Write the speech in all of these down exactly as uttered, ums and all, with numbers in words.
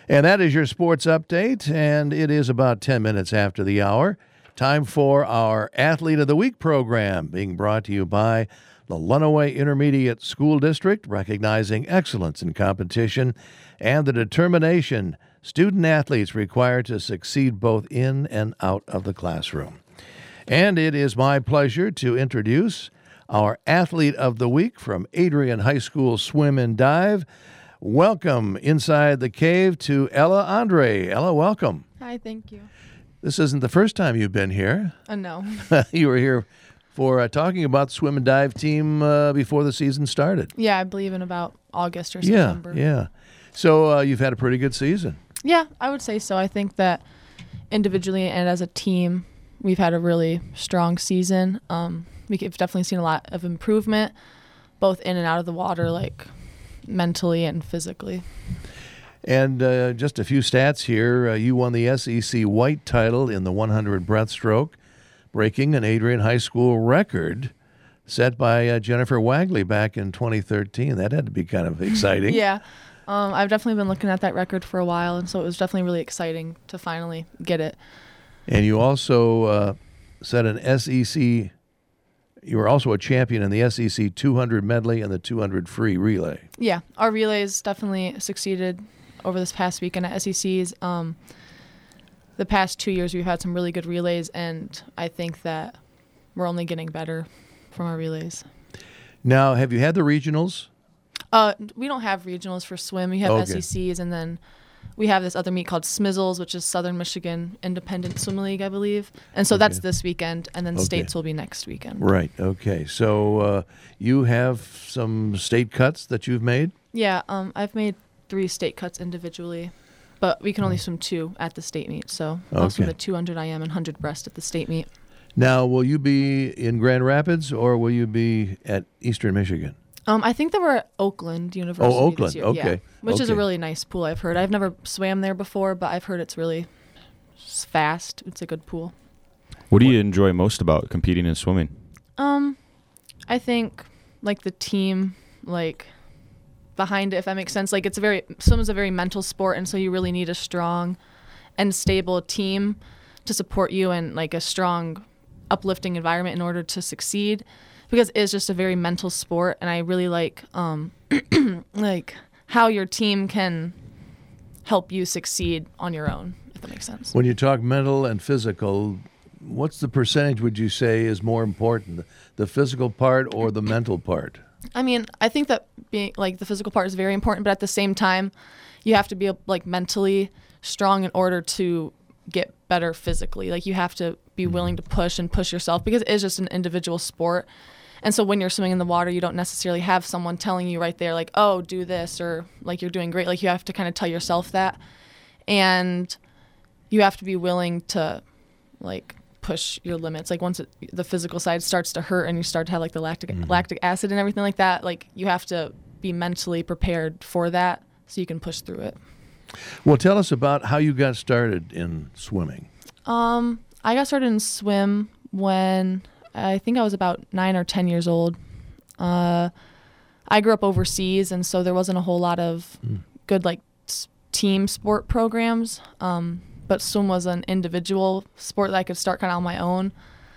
And that is your sports update, and it is about ten minutes after the hour. Time for our Athlete of the Week program, being brought to you by the Lenawee Intermediate School District, recognizing excellence in competition and the determination student-athletes require to succeed both in and out of the classroom. And it is my pleasure to introduce our Athlete of the Week from Adrian High School Swim and Dive. Welcome inside the cave to Ella Andre. Ella, welcome. Hi, thank you. This isn't the first time you've been here. Uh, no. You were here for uh, talking about the swim and dive team uh, before the season started. Yeah, I believe in about August or Yeah, September. yeah. So uh, you've had a pretty good season. Yeah, I would say so. I think that individually and as a team, we've had a really strong season. Um, we've definitely seen a lot of improvement, both in and out of the water, like mentally and physically. And uh, just a few stats here. Uh, you won the S E C White title in the one hundred breaststroke, breaking an Adrian High School record set by uh, Jennifer Wagley back in twenty thirteen. That had to be kind of exciting. Yeah. Um, I've definitely been looking at that record for a while, and so it was definitely really exciting to finally get it. And you also uh, set an S E C, you were also a champion in the S E C two hundred medley and the two hundred free relay. Yeah, our relays definitely succeeded over this past weekend at S E Cs. Um, the past two years we've had some really good relays, and I think that we're only getting better from our relays. Now, have you had the regionals? Uh, we don't have regionals for swim. We have Okay. S E Cs, and then we have this other meet called Smizzles, which is Southern Michigan Independent Swim League, I believe. And so Okay. that's this weekend, and then Okay. states will be next weekend. Right, okay. So uh, you have some state cuts that you've made? Yeah, um, I've made three state cuts individually, but we can only swim two at the state meet. So I'll swim Okay. the two hundred I M and one hundred breast at the state meet. Now, will you be in Grand Rapids or will you be at Eastern Michigan? Um, I think they were at Oakland University Oh, Oakland, this year. okay, Yeah, which is a okay. really nice pool, I've heard. I've never swam there before, but I've heard it's really s- fast. It's a good pool. What do you enjoy most about competing in swimming? Um, I think like the team, like behind it, if that makes sense. Like it's a very swim is a very mental sport, and so you really need a strong and stable team to support you and like a strong, uplifting environment in order to succeed. Because it's just a very mental sport, and I really like um, like how your team can help you succeed on your own, if that makes sense. When you talk mental and physical, what's the percentage would you say is more important, the physical part or the mental part? I mean, I think that being like the physical part is very important, but at the same time, you have to be like mentally strong in order to get better physically. Like you have to be willing to push and push yourself because it is just an individual sport. And so when you're swimming in the water, you don't necessarily have someone telling you right there, like, oh, do this, or like you're doing great. Like you have to kind of tell yourself that. And you have to be willing to like push your limits. Like once it, the physical side starts to hurt and you start to have like the lactic mm-hmm. lactic acid and everything like that, like you have to be mentally prepared for that so you can push through it. Well, tell us about how you got started in swimming. Um, I got started in swim when I think I was about nine or ten years old. Uh, I grew up overseas, and so there wasn't a whole lot of mm. good like s- team sport programs. Um, but swim was an individual sport that I could start kind of on my own.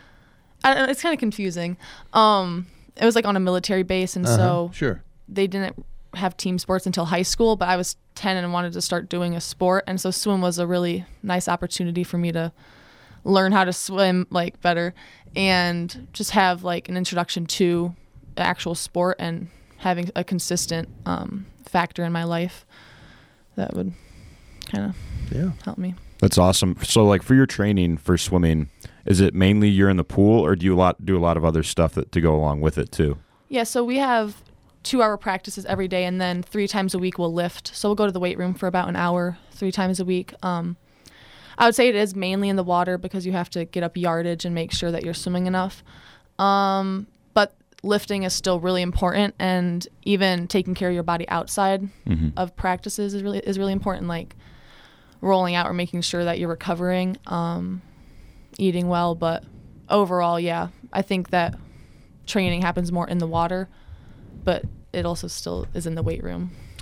I don't know, it's kind of confusing. Um, it was like on a military base, and uh-huh. so sure. they didn't have team sports until high school. But I was ten and wanted to start doing a sport, and so swim was a really nice opportunity for me to learn how to swim like better and just have like an introduction to the actual sport and having a consistent um, factor in my life that would kind of yeah. help me. That's awesome. So like for your training for swimming, is it mainly you're in the pool or do you a lot do a lot of other stuff that to go along with it too? Yeah, so we have two hour practices every day, and then three times a week we'll lift. So we'll go to the weight room for about an hour, three times a week. Um, I would say it is mainly in the water because you have to get up yardage and make sure that you're swimming enough. Um, but lifting is still really important, and even taking care of your body outside mm-hmm. of practices is really is really important, like rolling out or making sure that you're recovering, um, eating well. But overall, yeah, I think that training happens more in the water, but it also still is in the weight room.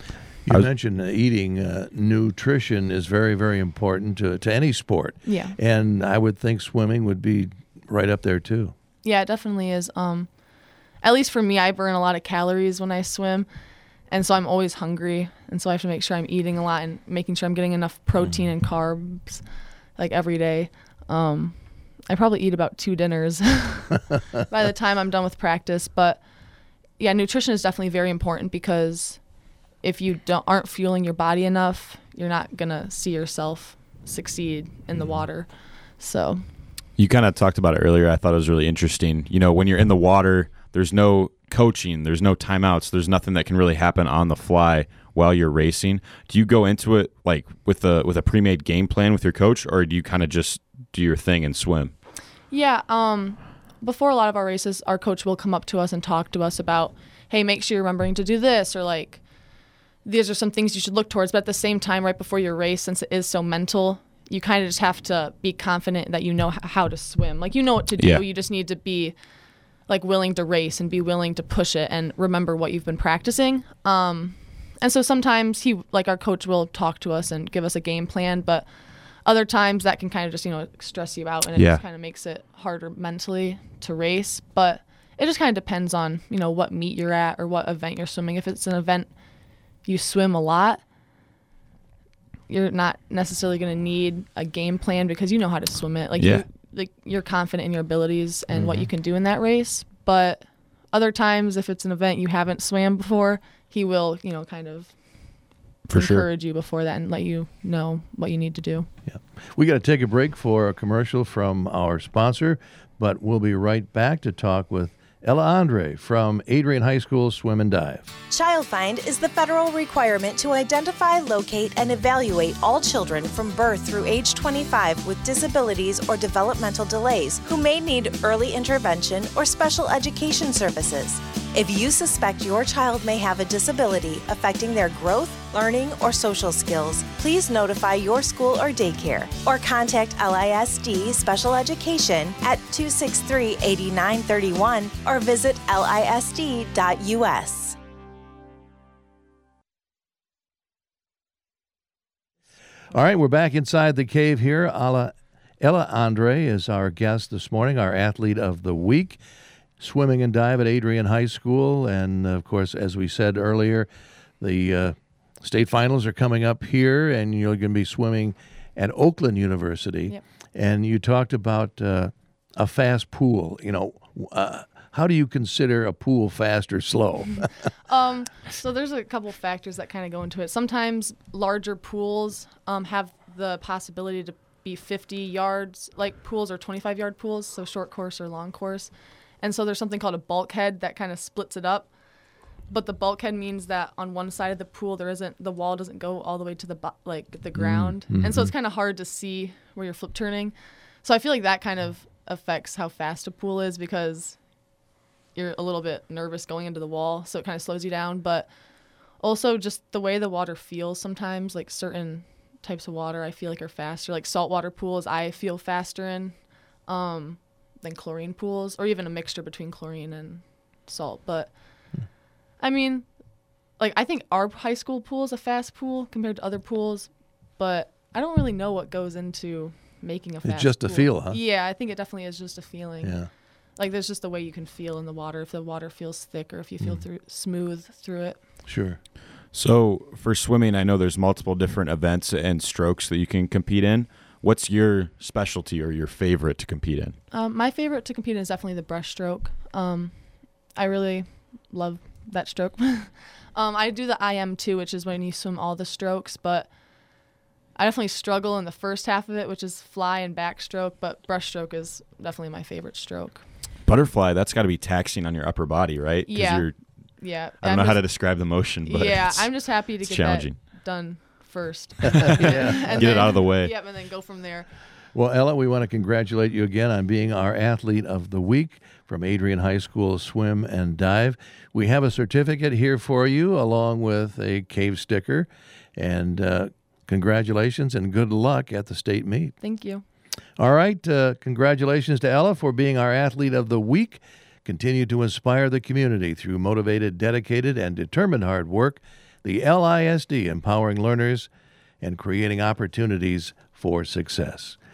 You was- mentioned uh, eating. Uh, nutrition is very, very important to, to any sport. Yeah. And I would think swimming would be right up there, too. Yeah, it definitely is. Um, at least for me, I burn a lot of calories when I swim, and so I'm always hungry, and so I have to make sure I'm eating a lot and making sure I'm getting enough protein and carbs, like every day. Um, I probably eat about two dinners by the time I'm done with practice, but yeah, nutrition is definitely very important because if you don't aren't fueling your body enough, you're not gonna see yourself succeed in the water. So You kind of talked about it earlier. I thought it was really interesting. You know, when you're in the water, there's no coaching, there's no timeouts, there's nothing that can really happen on the fly while you're racing. Do you go into it like with a with a pre-made game plan with your coach, or do you kind of just do your thing and swim? yeah, um, before a lot of our races, our coach will come up to us and talk to us about, hey, make sure you're remembering to do this, or like, these are some things you should look towards. But at the same time, right before your race, since it is so mental, you kind of just have to be confident that you know h- how to swim. Like, you know what to do. Yeah. You just need to be like willing to race and be willing to push it and remember what you've been practicing. Um, and so sometimes he, like our coach will talk to us and give us a game plan, but other times that can kind of just, you know, stress you out, and it Yeah. just kind of makes it harder mentally to race. But it just kind of depends on, you know, what meet you're at or what event you're swimming. If it's an event you swim a lot, you're not necessarily going to need a game plan because you know how to swim it. Like, Yeah. you, like you're confident in your abilities and what you can do in that race. But other times, if it's an event you haven't swam before, he will, you know, kind of For sure. encourage you before that and let you know what you need to do. Yeah. We got to take a break for a commercial from our sponsor, but we'll be right back to talk with Ella Andre from Adrian High School Swim and Dive. Child Find is the federal requirement to identify, locate, and evaluate all children from birth through age twenty-five with disabilities or developmental delays who may need early intervention or special education services. If you suspect your child may have a disability affecting their growth, learning, or social skills, please notify your school or daycare or contact L I S D Special Education at two six three, eight nine three one or visit L I S D dot U S. All right, we're back inside the cave here. Ella, Ella Andre is our guest this morning, our athlete of the week. Swimming and dive at Adrian High School. And, of course, as we said earlier, the uh, state finals are coming up here, and you're going to be swimming at Oakland University. Yep. And you talked about uh, a fast pool. You know, uh, how do you consider a pool fast or slow? Um, so there's a couple factors that kind of go into it. Sometimes larger pools um, have the possibility to be fifty yards, like pools or twenty-five yard pools, so short course or long course. And so there's something called a bulkhead that kind of splits it up. But the bulkhead means that on one side of the pool, there isn't, the wall doesn't go all the way to the bo- like the ground. Mm-hmm. And so it's kind of hard to see where you're flip turning. So I feel like that kind of affects how fast a pool is because you're a little bit nervous going into the wall. So it kind of slows you down. But also just the way the water feels sometimes, like certain types of water I feel like are faster. Like saltwater pools I feel faster in. Um, than chlorine pools, or even a mixture between chlorine and salt. But I mean, like, I think our high school pool is a fast pool compared to other pools, but I don't really know what goes into making a fast It's just a pool. feel, huh? Yeah, I think it definitely is just a feeling. Yeah. Like, there's just the way you can feel in the water, if the water feels thick or if you feel through smooth through it. Sure. So for swimming, I know there's multiple different events and strokes that you can compete in. What's your specialty or your favorite to compete in? Um, my favorite to compete in is definitely the breaststroke. Um, I really love that stroke. um, I do the I M too, which is when you swim all the strokes, but I definitely struggle in the first half of it, which is fly and backstroke, but breaststroke is definitely my favorite stroke. Butterfly, that's got to be taxing on your upper body, right? 'Cause Yeah. You're, Yeah. I don't I'm know how just- to describe the motion, but yeah, it's, I'm just happy to it's get challenging. that done first. Yeah. And Get it then- out of the way. Yep, and then go from there. Well, Ella, we want to congratulate you again on being our athlete of the week from Adrian High School Swim and Dive. We have a certificate here for you along with a cave sticker. And uh, congratulations and good luck at the state meet. Thank you. All right. Uh, congratulations to Ella for being our athlete of the week. Continue to inspire the community through motivated, dedicated, and determined hard work. the L I S D, empowering learners and creating opportunities for success.